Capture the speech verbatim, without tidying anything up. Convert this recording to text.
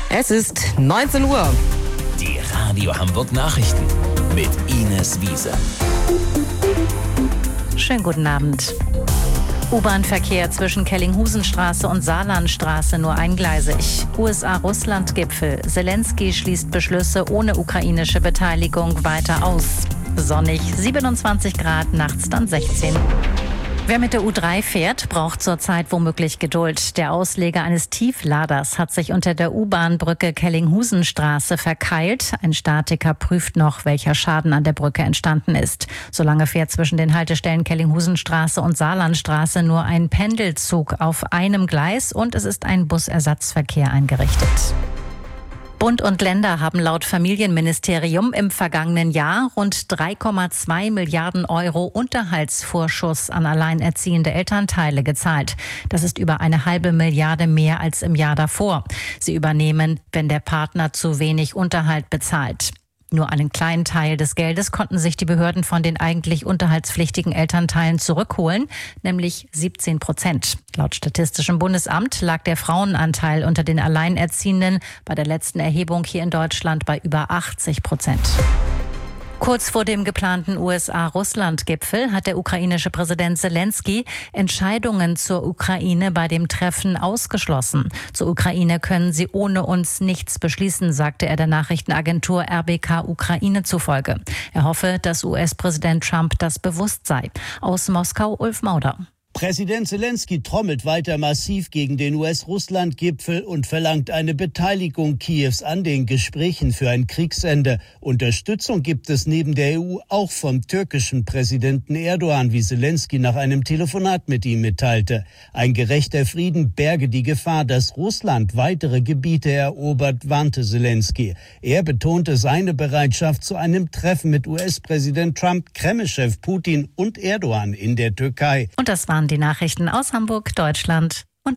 Es ist neunzehn Uhr. Die Radio Hamburg Nachrichten mit Ines Wiese. Schönen guten Abend. U-Bahn-Verkehr zwischen Kellinghusenstraße und Saarlandstraße nur eingleisig. U S A-Russland-Gipfel. Zelensky schließt Beschlüsse ohne ukrainische Beteiligung weiter aus. Sonnig, siebenundzwanzig Grad, nachts dann sechzehn. Wer mit der U drei fährt, braucht zurzeit womöglich Geduld. Der Ausleger eines Tiefladers hat sich unter der U-Bahn-Brücke Kellinghusenstraße verkeilt. Ein Statiker prüft noch, welcher Schaden an der Brücke entstanden ist. Solange fährt zwischen den Haltestellen Kellinghusenstraße und Saarlandstraße nur ein Pendelzug auf einem Gleis und es ist ein Busersatzverkehr eingerichtet. Bund und Länder haben laut Familienministerium im vergangenen Jahr rund drei Komma zwei Milliarden Euro Unterhaltsvorschuss an alleinerziehende Elternteile gezahlt. Das ist über eine halbe Milliarde mehr als im Jahr davor. Sie übernehmen, wenn der Partner zu wenig Unterhalt bezahlt. Nur einen kleinen Teil des Geldes konnten sich die Behörden von den eigentlich unterhaltspflichtigen Elternteilen zurückholen, nämlich siebzehn Prozent. Laut Statistischem Bundesamt lag der Frauenanteil unter den Alleinerziehenden bei der letzten Erhebung hier in Deutschland bei über achtzig Prozent. Kurz vor dem geplanten U S A-Russland-Gipfel hat der ukrainische Präsident Zelensky Entscheidungen zur Ukraine bei dem Treffen ausgeschlossen. Zur Ukraine können sie ohne uns nichts beschließen, sagte er der Nachrichtenagentur R B K Ukraine zufolge. Er hoffe, dass U S-Präsident Trump das bewusst sei. Aus Moskau Ulf Mauder. Präsident Zelensky trommelt weiter massiv gegen den U S-Russland-Gipfel und verlangt eine Beteiligung Kiews an den Gesprächen für ein Kriegsende. Unterstützung gibt es neben der E U auch vom türkischen Präsidenten Erdogan, wie Zelensky nach einem Telefonat mit ihm mitteilte. Ein gerechter Frieden berge die Gefahr, dass Russland weitere Gebiete erobert, warnte Zelensky. Er betonte seine Bereitschaft zu einem Treffen mit U S-Präsident Trump, Kreml-Chef Putin und Erdogan in der Türkei. Und das waren die Nachrichten aus Hamburg, Deutschland.